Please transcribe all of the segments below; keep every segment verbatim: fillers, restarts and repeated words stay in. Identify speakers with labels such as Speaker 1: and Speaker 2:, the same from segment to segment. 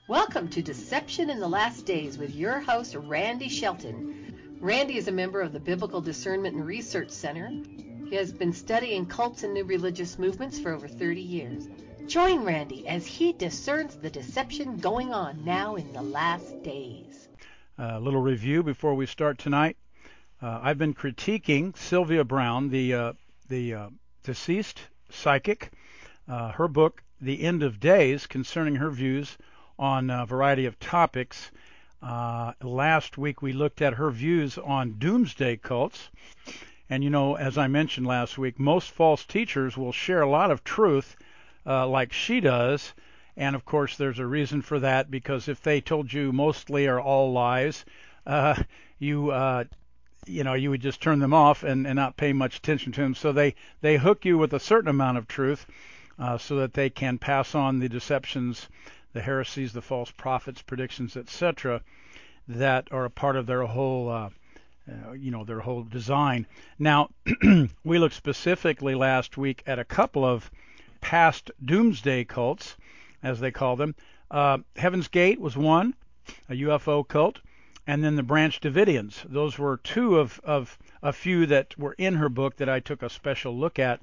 Speaker 1: Welcome to Deception in the Last Days with your host, Randy Shelton. Randy is a member of the Biblical Discernment and Research Center. He has been studying cults and new religious movements for over thirty years. Join Randy as he discerns the deception going on now in the last days.
Speaker 2: A little review before we start tonight. Uh, I've been critiquing Sylvia Browne, the uh, the uh, deceased psychic, uh, her book, The End of Days, concerning her views on a variety of topics. Uh, last week we looked at her views on doomsday cults. And, you know, as I mentioned last week, most false teachers will share a lot of truth uh, like she does. And, of course, there's a reason for that, because if they told you mostly are all lies, uh, you uh, you know, you would just turn them off and, and not pay much attention to them. So they, they hook you with a certain amount of truth uh, so that they can pass on the deceptions, the heresies, the false prophets, predictions, et cetera, that are a part of their whole, uh, uh, you know, their whole design. Now, we looked specifically last week at a couple of past doomsday cults, as they call them. Uh, Heaven's Gate was one, a U F O cult, and then the Branch Davidians. Those were two of, of a few that were in her book that I took a special look at.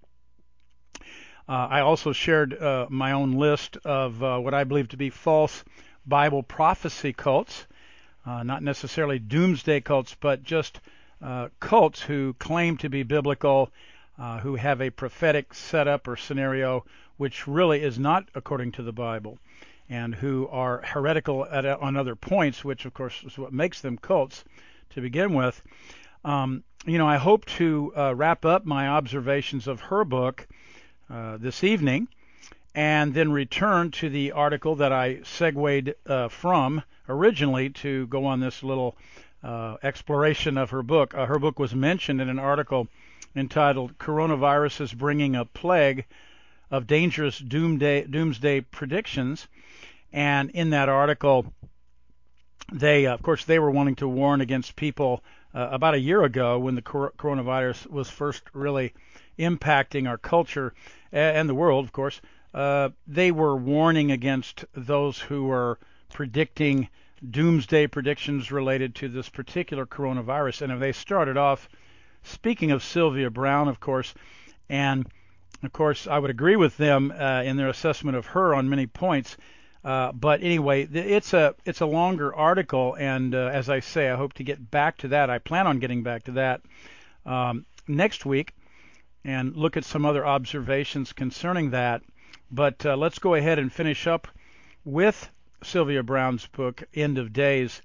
Speaker 2: Uh, I also shared uh, my own list of uh, what I believe to be false Bible prophecy cults, uh, not necessarily doomsday cults, but just uh, cults who claim to be biblical, uh, who have a prophetic setup or scenario which really is not according to the Bible, and who are heretical at, on other points, which of course is what makes them cults to begin with. Um, you know, I hope to uh, wrap up my observations of her book uh, this evening, and then return to the article that I segued uh, from originally to go on this little uh, exploration of her book. Uh, her book was mentioned in an article entitled "Coronavirus is Bringing a Plague of Dangerous Doomsday, Doomsday Predictions." And in that article, they, uh, of course, they were wanting to warn against people uh, about a year ago when the cor- coronavirus was first really impacting our culture and the world, of course. Uh, they were warning against those who were predicting doomsday predictions related to this particular coronavirus. And they started off speaking of Sylvia Browne, of course, and of course, I would agree with them uh, in their assessment of her on many points. Uh, but anyway, it's a it's a longer article, and uh, as I say, I hope to get back to that. I plan on getting back to that um, next week and look at some other observations concerning that. But uh, let's go ahead and finish up with Sylvia Browne's book, End of Days.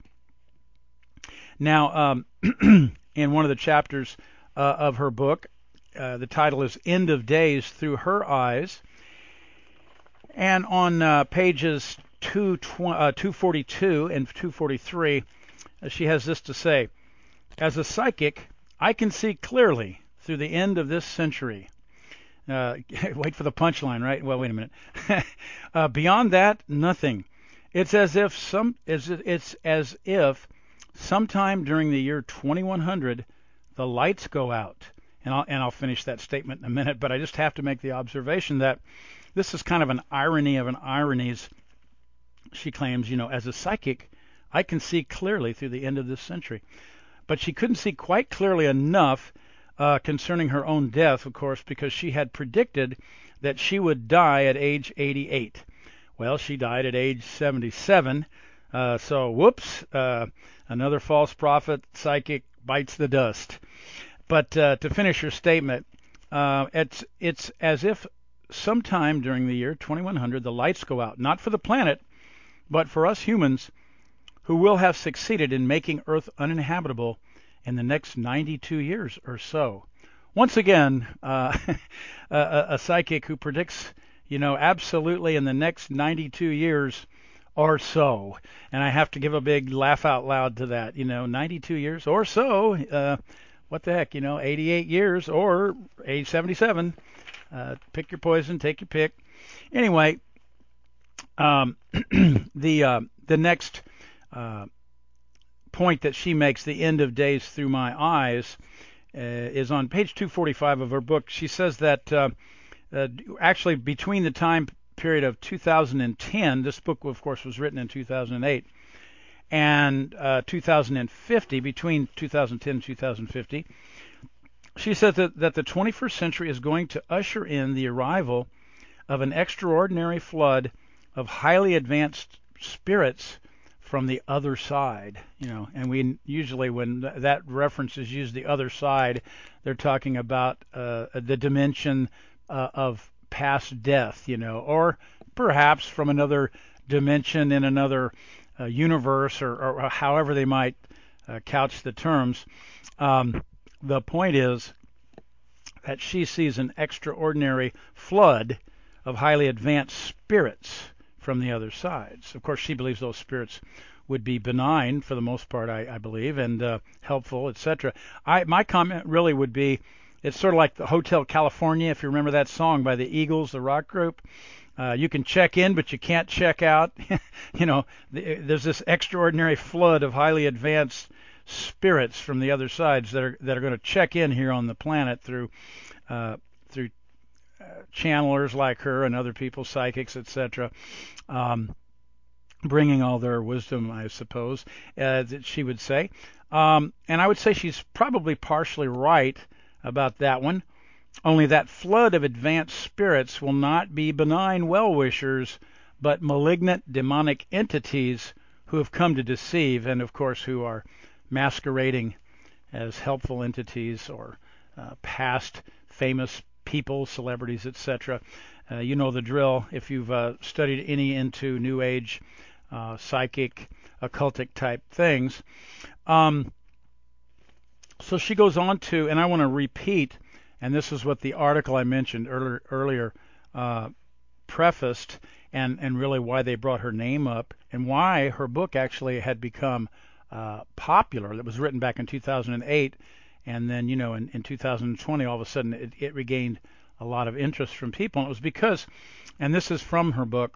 Speaker 2: Now, um, in one of the chapters uh, of her book, uh, the title is End of Days Through Her Eyes. And on uh, pages two forty-two and two forty-three, uh, she has this to say: "As a psychic, I can see clearly through the end of this century." Uh, wait for the punchline, right? Well, wait a minute. uh, beyond that, nothing. It's as if some it's, it's as if sometime during the year twenty-one hundred, the lights go out. And I'll and I'll finish that statement in a minute, but I just have to make the observation that this is kind of an irony of an ironies. She claims, you know, as a psychic, I can see clearly through the end of this century. But she couldn't see quite clearly enough uh, concerning her own death, of course, because she had predicted that she would die at age eighty-eight. Well, she died at age seventy-seven. Uh, so, whoops, uh, another false prophet psychic bites the dust. But uh, to finish her statement, uh, it's it's as if sometime during the year twenty-one hundred the lights go out, not for the planet, but for us humans, who will have succeeded in making Earth uninhabitable in the next ninety-two years or so. Once again, uh, a, a psychic who predicts, you know, absolutely in the next ninety-two years or so. And I have to give a big laugh out loud to that, you know, ninety-two years or so. Uh, what the heck, you know, eighty-eight years or age seventy-seven. Uh, pick your poison, take your pick. Anyway, um, the uh, the next uh, point that she makes, the end of days through my eyes, uh, is on page two forty-five of her book. She says that uh, uh, actually between the time period of two thousand ten. This book, of course, was written in two thousand eight. And uh, two thousand fifty, between two thousand ten and two thousand fifty, she said that, that the twenty-first century is going to usher in the arrival of an extraordinary flood of highly advanced spirits from the other side. You know, and we usually, when th- that reference is used, the other side, they're talking about uh, the dimension uh, of past death, you know, or perhaps from another dimension in another uh, universe, or, or however they might uh, couch the terms. Um, the point is that she sees an extraordinary flood of highly advanced spirits from the other sides. Of course, she believes those spirits would be benign for the most part, I, I believe, and uh, helpful, et cetera. I, my comment really would be, it's sort of like the Hotel California, if you remember that song by the Eagles, the rock group. Uh, you can check in, but you can't check out. You know, the, there's this extraordinary flood of highly advanced spirits from the other sides that are that are going to check in here on the planet through uh, through uh, channelers like her and other people, psychics, et cetera. Um, bringing all their wisdom, I suppose, uh, that she would say. Um, and I would say she's probably partially right about that one. Only that flood of advanced spirits will not be benign well-wishers, but malignant demonic entities who have come to deceive, and of course who are masquerading as helpful entities or uh, past famous people, celebrities, et cetera. Uh, you know the drill if you've uh, studied any into New Age, uh, psychic, occultic type things. Um, so she goes on to, and I want to repeat, and this is what the article I mentioned earlier, earlier uh, prefaced, and, and really why they brought her name up, and why her book actually had become uh, popular. It was written back in two thousand eight, and then, you know, in, in two thousand twenty, all of a sudden, it, it regained a lot of interest from people. And it was because, and this is from her book,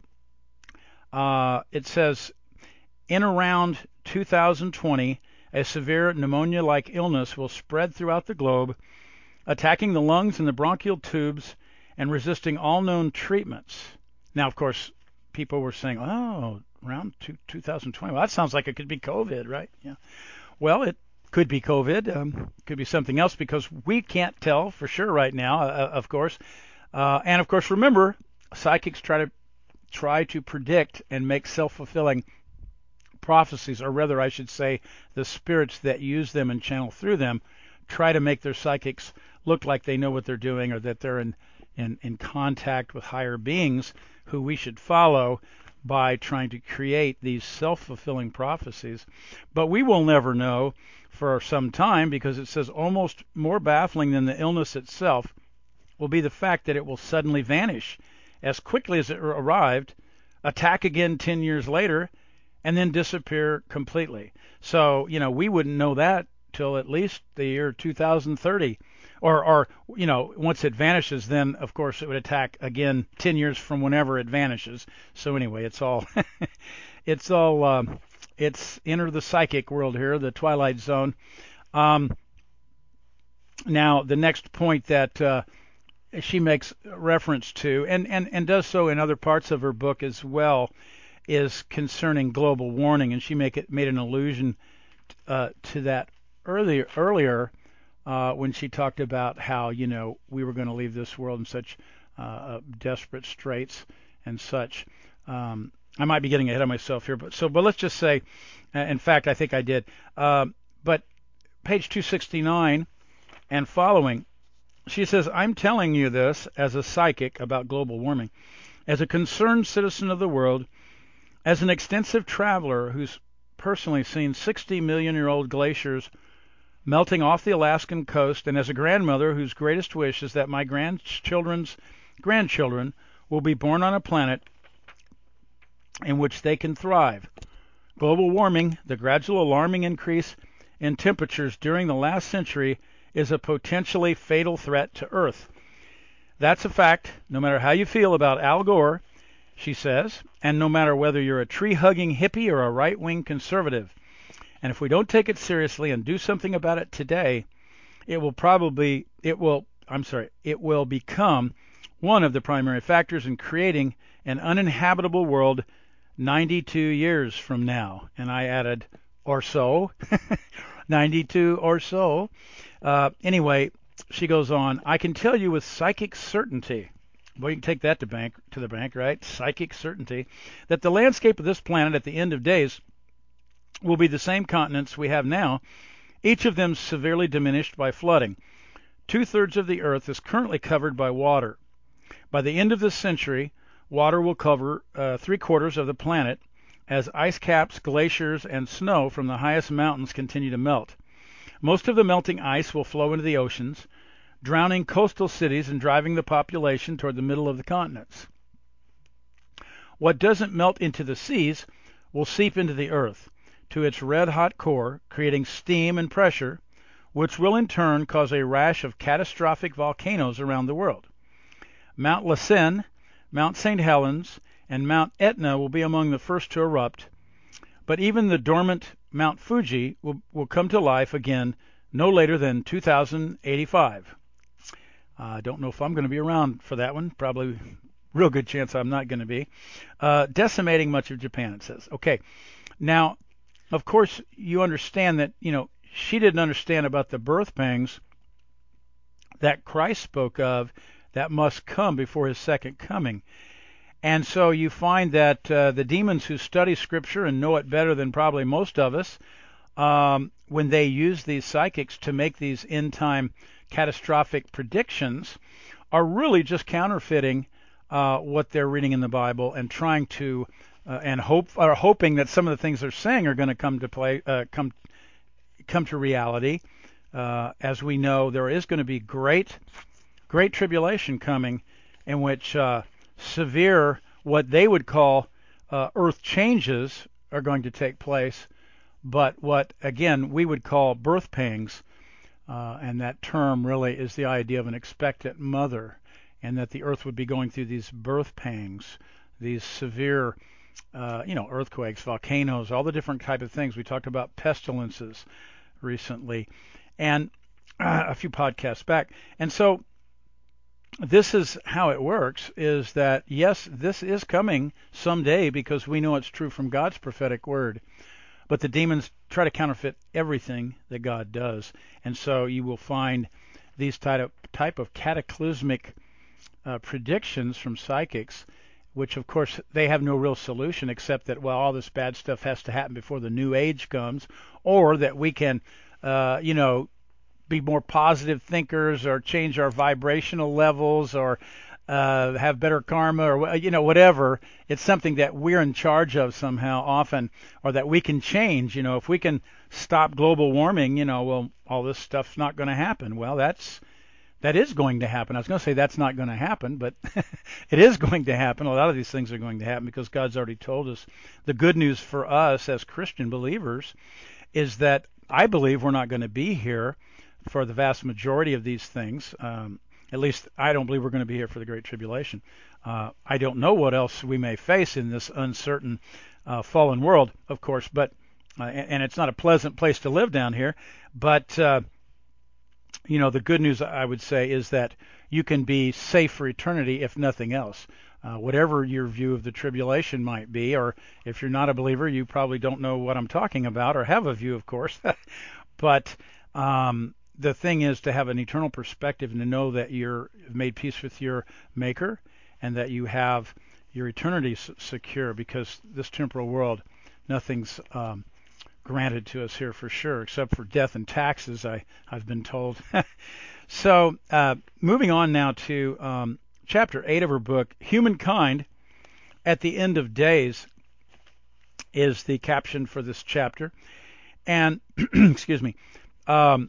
Speaker 2: uh, it says, in around two thousand twenty, a severe pneumonia-like illness will spread throughout the globe, attacking the lungs and the bronchial tubes and resisting all known treatments. Now, of course, people were saying, oh, around two, two thousand twenty. Well, that sounds like it could be COVID, right? Yeah. Well, it could be COVID. Um, could be something else because we can't tell for sure right now, uh, of course. Uh, and, of course, remember, psychics try to try to predict and make self-fulfilling prophecies, or rather, I should say, the spirits that use them and channel through them try to make their psychics look like they know what they're doing, or that they're in, in, in contact with higher beings who we should follow by trying to create these self-fulfilling prophecies. But we will never know for some time, because it says almost more baffling than the illness itself will be the fact that it will suddenly vanish as quickly as it arrived, attack again ten years later, and then disappear completely. So, you know, we wouldn't know that till at least the year two thousand thirty. Or, or, you know, once it vanishes, then, of course, it would attack again ten years from whenever it vanishes. So anyway, it's all, it's all, um, it's enter the psychic world here, the Twilight Zone. Um, now, the next point that uh, she makes reference to, and, and, and does so in other parts of her book as well, is concerning global warming, and she make it, made an allusion uh, to that earlier, earlier uh, when she talked about how, you know, we were going to leave this world in such uh, desperate straits and such. Um, I might be getting ahead of myself here, but so, but let's just say, uh, in fact, I think I did. Uh, but page two sixty-nine and following, she says, I'm telling you this as a psychic about global warming, as a concerned citizen of the world, as an extensive traveler who's personally seen sixty million year old glaciers melting off the Alaskan coast, and as a grandmother whose greatest wish is that my grandchildren's grandchildren will be born on a planet in which they can thrive. Global warming, the gradual alarming increase in temperatures during the last century, is a potentially fatal threat to Earth. That's a fact, no matter how you feel about Al Gore, she says, and no matter whether you're a tree-hugging hippie or a right-wing conservative. And if we don't take it seriously and do something about it today, it will probably, it will, I'm sorry, it will become one of the primary factors in creating an uninhabitable world ninety-two years from now. And I added, or so, ninety-two or so. Uh, anyway, she goes on, I can tell you with psychic certainty, well, you can take that to bank to the bank, right? Psychic certainty, that the landscape of this planet at the end of days will be the same continents we have now, each of them severely diminished by flooding. Two-thirds of the Earth is currently covered by water. By the end of this century, water will cover uh, three-quarters of the planet as ice caps, glaciers, and snow from the highest mountains continue to melt. Most of the melting ice will flow into the oceans, drowning coastal cities and driving the population toward the middle of the continents. What doesn't melt into the seas will seep into the earth to its red-hot core, creating steam and pressure, which will in turn cause a rash of catastrophic volcanoes around the world. Mount Lassen, Mount Saint Helens, and Mount Etna will be among the first to erupt, but even the dormant Mount Fuji will, will come to life again no later than two thousand eighty-five. I uh, don't know if I'm going to be around for that one. Probably real good chance I'm not going to be. Uh, decimating much of Japan, it says. Okay. Now, of course, you understand that, you know, she didn't understand about the birth pangs that Christ spoke of that must come before his second coming. And so you find that uh, the demons who study Scripture and know it better than probably most of us, um, when they use these psychics to make these end-time catastrophic predictions, are really just counterfeiting uh, what they're reading in the Bible and trying to uh, and hope or hoping that some of the things they're saying are going to come to play, uh, come come to reality. Uh, as we know, there is going to be great, great tribulation coming, in which uh, severe, what they would call uh, earth changes are going to take place, but what again we would call birth pangs. Uh, and that term really is the idea of an expectant mother, and that the earth would be going through these birth pangs, these severe, uh, you know, earthquakes, volcanoes, all the different type of things. We talked about pestilences recently, and uh, a few podcasts back. And so this is how it works, is that, yes, this is coming someday because we know it's true from God's prophetic word. But the demons try to counterfeit everything that God does. And so you will find these type of, type of cataclysmic uh, predictions from psychics, which, of course, they have no real solution except that, well, all this bad stuff has to happen before the new age comes, or that we can, uh, you know, be more positive thinkers or change our vibrational levels or uh, have better karma or, you know, whatever. It's something that we're in charge of somehow often, or that we can change. You know, if we can stop global warming, you know, well, all this stuff's not going to happen. Well, that's that is going to happen. I was going to say that's not going to happen, but it is going to happen. A lot of these things are going to happen because God's already told us. The good news for us as Christian believers is that I believe we're not going to be here for the vast majority of these things. Um, At least I don't believe we're going to be here for the Great Tribulation. Uh, I don't know what else we may face in this uncertain uh, fallen world, of course, but uh, and it's not a pleasant place to live down here. But, uh, you know, the good news, I would say, is that you can be safe for eternity, if nothing else. Uh, whatever your view of the tribulation might be, or if you're not a believer, you probably don't know what I'm talking about, or have a view, of course. But um, the thing is to have an eternal perspective and to know that you're made peace with your Maker and that you have your eternity s- secure, because this temporal world, nothing's um, granted to us here for sure, except for death and taxes, I, I've been told. So uh, moving on now to um, chapter eight of her book, Humankind at the End of Days is the caption for this chapter. And, excuse me, um,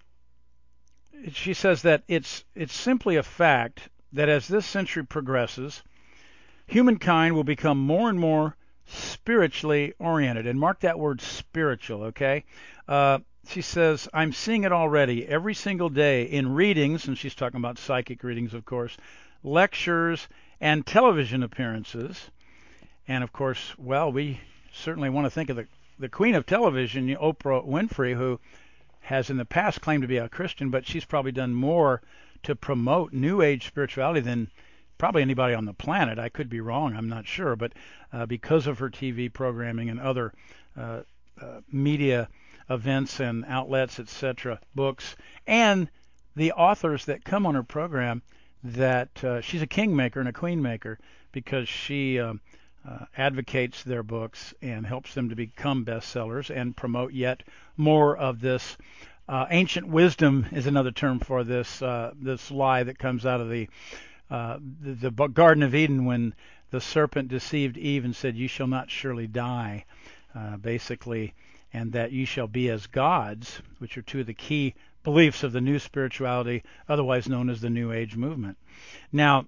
Speaker 2: she says that it's it's simply a fact that as this century progresses, humankind will become more and more spiritually oriented. And mark that word spiritual, okay? Uh, she says, I'm seeing it already every single day in readings, and she's talking about psychic readings, of course, lectures, and television appearances. And, of course, well, we certainly want to think of the, the queen of television, Oprah Winfrey, who has in the past claimed to be a Christian, but she's probably done more to promote New Age spirituality than probably anybody on the planet. I could be wrong, I'm not sure, but uh, because of her T V programming and other uh, uh, media events and outlets, et cetera, books, and the authors that come on her program, that uh, she's a kingmaker and a queenmaker because she um, uh, advocates their books and helps them to become bestsellers and promote yet more of this. Uh, ancient wisdom is another term for this uh, this lie that comes out of the, uh, the the Garden of Eden when the serpent deceived Eve and said, "You shall not surely die," uh, basically, and that you shall be as gods, which are two of the key beliefs of the new spirituality, otherwise known as the New Age movement. Now,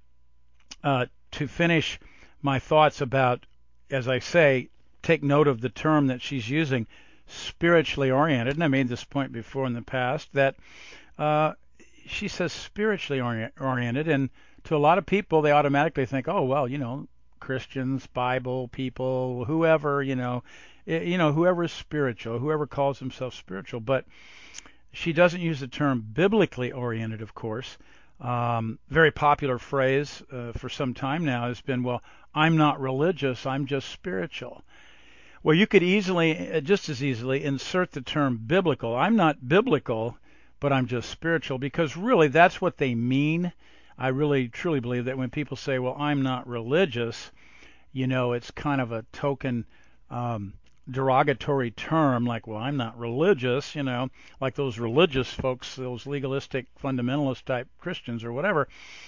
Speaker 2: uh, to finish my thoughts about, as I say, take note of the term that she's using, spiritually oriented, and I made this point before in the past, that uh, she says spiritually ori- oriented, and to a lot of people, they automatically think, oh, well, you know, Christians, Bible people, whoever, you know, you know, whoever is spiritual, whoever calls himself spiritual, but she doesn't use the term biblically oriented, of course. Um, very popular phrase uh, for some time now has been, well, I'm not religious, I'm just spiritual. Well, you could easily, just as easily, insert the term biblical. I'm not biblical, but I'm just spiritual, because really that's what they mean. I really truly believe that when people say, well, I'm not religious, you know, it's kind of a token um, derogatory term, like, well, I'm not religious, you know, like those religious folks, those legalistic fundamentalist type Christians or whatever.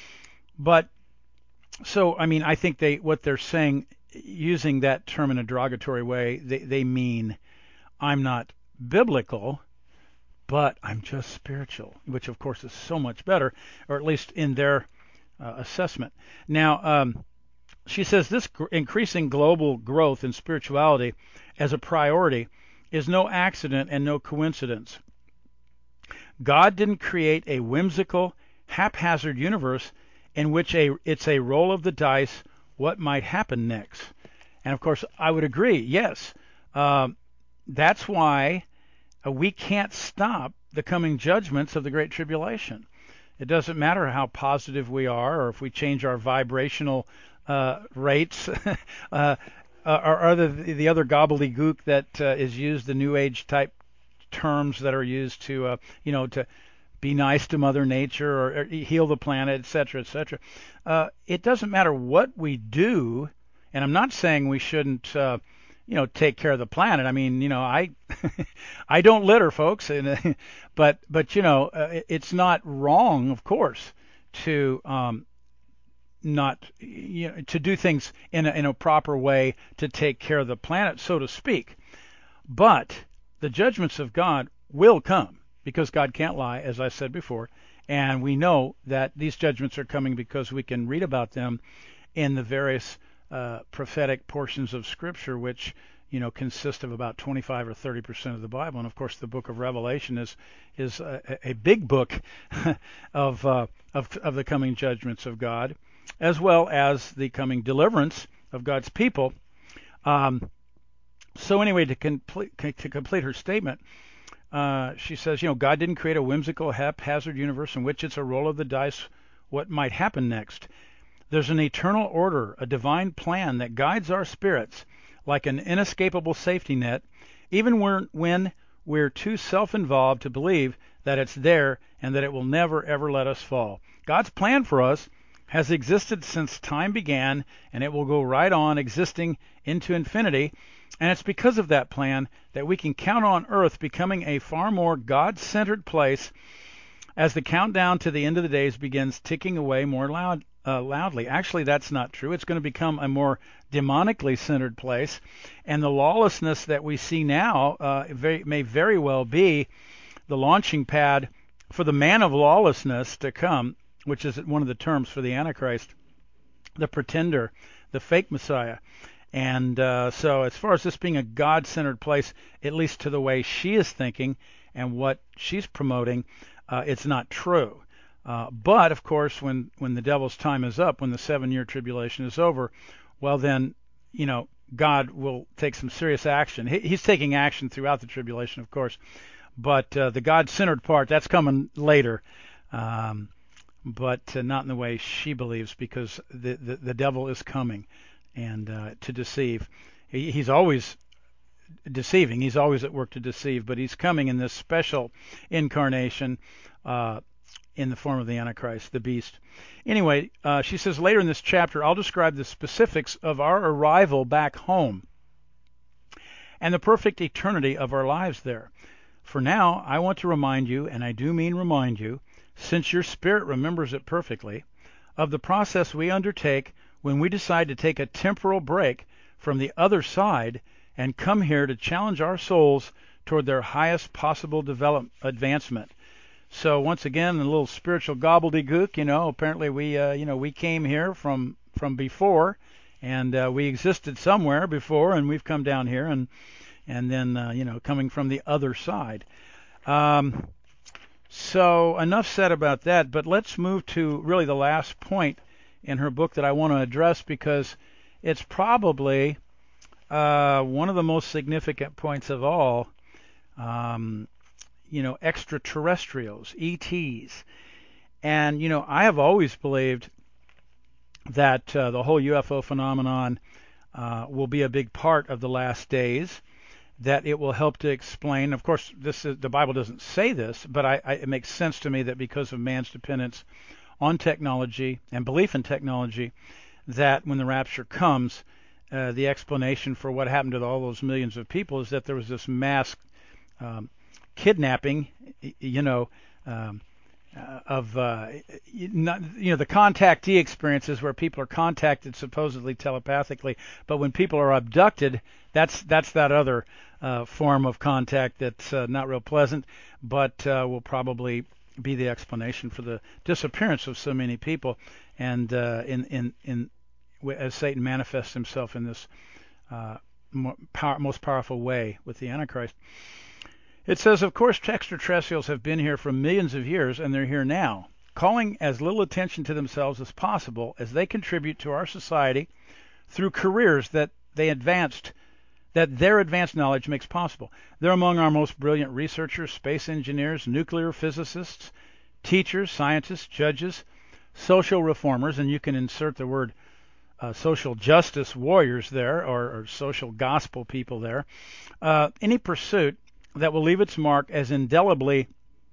Speaker 2: But so, I mean, I think they what they're saying, using that term in a derogatory way, they, they mean I'm not biblical, but I'm just spiritual, which of course is so much better, or at least in their uh, assessment. Now, um, she says this gr- increasing global growth in spirituality as a priority is no accident and no coincidence. God didn't create a whimsical, haphazard universe in which a it's a roll of the dice what might happen next. And of course, I would agree, yes. Um, that's why uh, we can't stop the coming judgments of the Great Tribulation. It doesn't matter how positive we are, or if we change our vibrational uh, rates, uh, or other the other gobbledygook that uh, is used, the New Age type terms that are used to, uh, you know, to be nice to Mother Nature or, or heal the planet, et cetera, et cetera. Uh, it doesn't matter what we do, and I'm not saying we shouldn't, uh, you know, take care of the planet. I mean, you know, I I don't litter, folks, and, but but you know, uh, it's not wrong, of course, to um, not you know to do things in a, in a proper way to take care of the planet, so to speak. But the judgments of God will come, because God can't lie, as I said before, and we know that these judgments are coming because we can read about them in the various uh, prophetic portions of Scripture, which you know consist of about twenty-five or thirty percent of the Bible. And of course, the Book of Revelation is is a, a big book of, uh, of of the coming judgments of God, as well as the coming deliverance of God's people. Um, so anyway, to complete to complete her statement. Uh, she says, you know, God didn't create a whimsical, haphazard universe in which it's a roll of the dice what might happen next. There's an eternal order, a divine plan that guides our spirits like an inescapable safety net, even when we're too self-involved to believe that it's there and that it will never, ever let us fall. God's plan for us has existed since time began, and it will go right on existing into infinity. And it's because of that plan that we can count on Earth becoming a far more God-centered place as the countdown to the end of the days begins ticking away more loud, uh, loudly. Actually, that's not true. It's going to become a more demonically centered place. And the lawlessness that we see now uh, very, may very well be the launching pad for the man of lawlessness to come, which is one of the terms for the Antichrist, the pretender, the fake Messiah. And uh, so as far as this being a God-centered place, at least to the way she is thinking and what she's promoting, uh, it's not true. Uh, but, of course, when, when the devil's time is up, when the seven-year tribulation is over, well then, you know, God will take some serious action. He, he's taking action throughout the tribulation, of course. But uh, the God-centered part, that's coming later. Um, but uh, not in the way she believes, because the, the, the devil is coming and uh, to deceive. He, he's always deceiving. He's always at work to deceive, but he's coming in this special incarnation uh, in the form of the Antichrist, the beast. Anyway, uh, she says later in this chapter, I'll describe the specifics of our arrival back home and the perfect eternity of our lives there. For now, I want to remind you, and I do mean remind you, since your spirit remembers it perfectly, of the process we undertake when we decide to take a temporal break from the other side and come here to challenge our souls toward their highest possible develop advancement. So once again, a little spiritual gobbledygook. You know, apparently we, uh, you know, we came here from from before, and uh, we existed somewhere before, and we've come down here, and and then uh, you know, coming from the other side. Um, so enough said about that. But let's move to really the last point in her book that I want to address, because it's probably uh, one of the most significant points of all. Um, you know, extraterrestrials, E Ts. And, you know, I have always believed that uh, the whole U F O phenomenon uh, will be a big part of the last days, that it will help to explain. Of course, this is, the Bible doesn't say this, but I, I, it makes sense to me that because of man's dependence on technology and belief in technology, that when the rapture comes, uh, the explanation for what happened to all those millions of people is that there was this mass um, kidnapping, you know, um, uh, of uh, not, you know, the contactee experiences where people are contacted supposedly telepathically, but when people are abducted, that's that's that other uh, form of contact that's uh, not real pleasant, but uh, will probably be the explanation for the disappearance of so many people, and uh, in in in as Satan manifests himself in this uh, more power, most powerful way with the Antichrist. It says, of course, extraterrestrials have been here for millions of years, and they're here now, calling as little attention to themselves as possible as they contribute to our society through careers that they advanced, that their advanced knowledge makes possible. They're among our most brilliant researchers, space engineers, nuclear physicists, teachers, scientists, judges, social reformers, and you can insert the word uh, social justice warriors there, or, or social gospel people there. Uh, any pursuit that will leave its mark as indelibly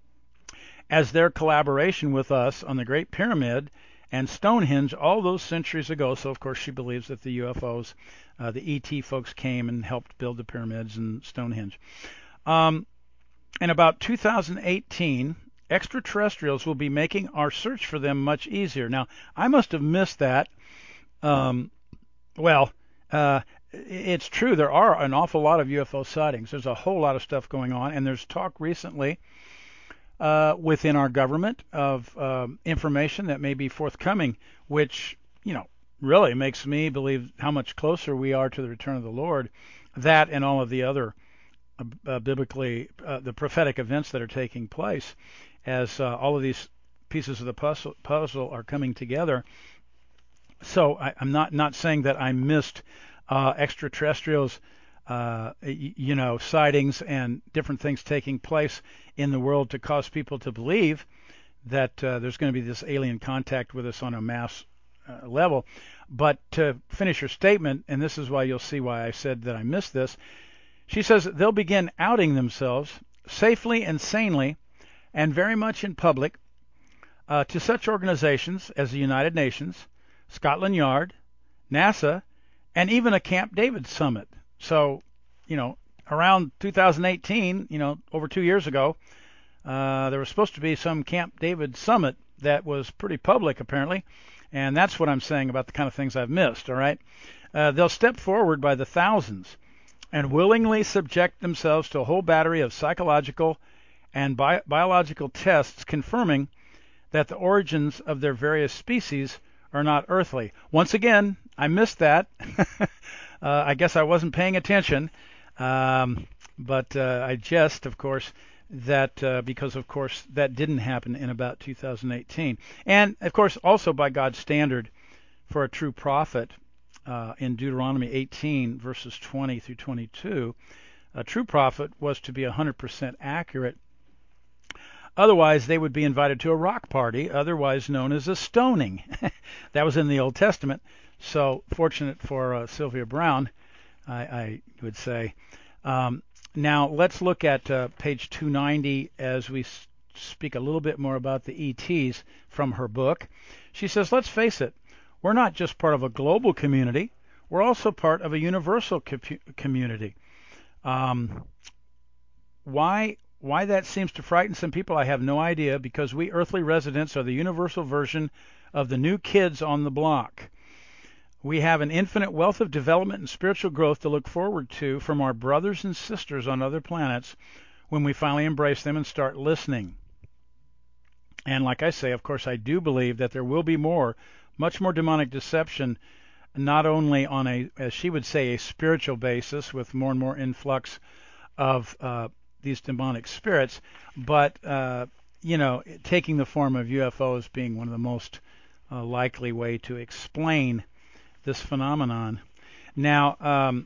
Speaker 2: as their collaboration with us on the Great Pyramid and Stonehenge all those centuries ago. So, of course, she believes that the U F Os, uh, the E T folks, came and helped build the pyramids and Stonehenge. Um, in about two thousand eighteen, extraterrestrials will be making our search for them much easier. Now, I must have missed that. Um, well, uh, it's true. There are an awful lot of U F O sightings. There's a whole lot of stuff going on, and there's talk recently uh, within our government of um, information that may be forthcoming, which, you know, really makes me believe how much closer we are to the return of the Lord. That and all of the other uh, uh, biblically, uh, the prophetic events that are taking place as uh, all of these pieces of the puzzle, puzzle are coming together. So I, I'm not, not saying that I missed Uh, extraterrestrials, uh, y- you know, sightings and different things taking place in the world to cause people to believe that uh, there's going to be this alien contact with us on a mass uh, level. But to finish her statement, and this is why you'll see why I said that I missed this, she says they'll begin outing themselves safely and sanely and very much in public uh, to such organizations as the United Nations, Scotland Yard, NASA, and even a Camp David summit. So, you know, around two thousand eighteen, you know, over two years ago, uh, there was supposed to be some Camp David summit that was pretty public, apparently. And that's what I'm saying about the kind of things I've missed, all right? Uh, they'll step forward by the thousands and willingly subject themselves to a whole battery of psychological and bi- biological tests confirming that the origins of their various species are not earthly. Once again, I missed that. uh, I guess I wasn't paying attention. Um, but uh, I jest, of course, that uh, because, of course, that didn't happen in about two thousand eighteen. And, of course, also by God's standard for a true prophet uh, in Deuteronomy eighteen, verses twenty through twenty-two, a true prophet was to be one hundred percent accurate Otherwise, they would be invited to a rock party, otherwise known as a stoning. That was in the Old Testament. So fortunate for uh, Sylvia Browne, I, I would say. Um, now, let's look at uh, page two ninety as we s- speak a little bit more about the E Ts from her book. She says, let's face it, we're not just part of a global community, we're also part of a universal co- community. Um, why why that seems to frighten some people, I have no idea, because we earthly residents are the universal version of the new kids on the block. We have an infinite wealth of development and spiritual growth to look forward to from our brothers and sisters on other planets when we finally embrace them and start listening. And like I say, of course, I do believe that there will be more, much more demonic deception, not only on a, as she would say, a spiritual basis with more and more influx of uh, these demonic spirits, but, uh, you know, taking the form of U F Os being one of the most uh, likely way to explain this phenomenon. Now, um,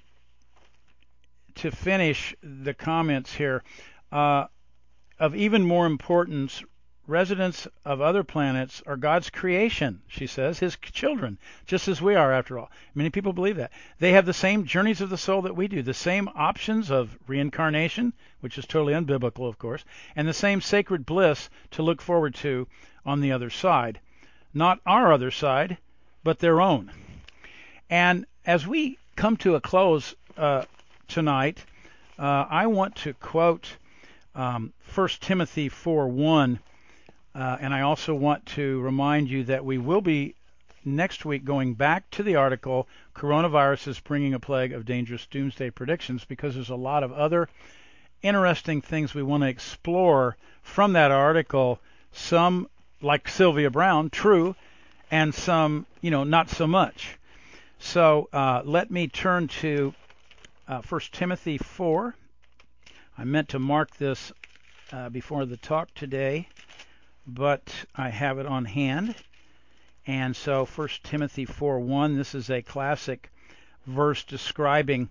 Speaker 2: to finish the comments here, uh, of even more importance, residents of other planets are God's creation, she says, his children, just as we are, after all. Many people believe that. They have the same journeys of the soul that we do, the same options of reincarnation, which is totally unbiblical, of course, and the same sacred bliss to look forward to on the other side. Not our other side, but their own. And as we come to a close uh, tonight, uh, I want to quote um, First Timothy four one, uh, and I also want to remind you that we will be next week going back to the article, Coronavirus is Bringing a Plague of Dangerous Doomsday Predictions, because there's a lot of other interesting things we want to explore from that article, some, like Sylvia Browne, true, and some, you know, not so much. So uh, let me turn to uh, First Timothy four. I meant to mark this uh, before the talk today, but I have it on hand. And so First Timothy four one, this is a classic verse describing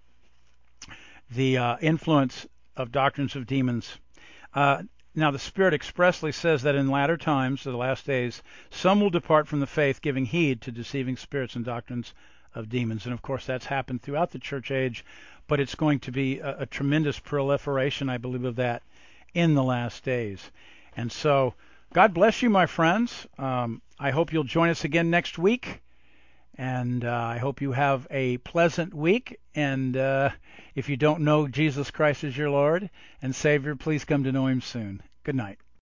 Speaker 2: the uh, influence of doctrines of demons. Uh, now the Spirit expressly says that in latter times, the last days, some will depart from the faith, giving heed to deceiving spirits and doctrines of demons. And of course that's happened throughout the church age, but it's going to be a, a tremendous proliferation, I believe, of that in the last days. And so God bless you, my friends. Um, I hope you'll join us again next week. And uh, I hope you have a pleasant week. And uh, if you don't know Jesus Christ as your Lord and Savior, please come to know him soon. Good night.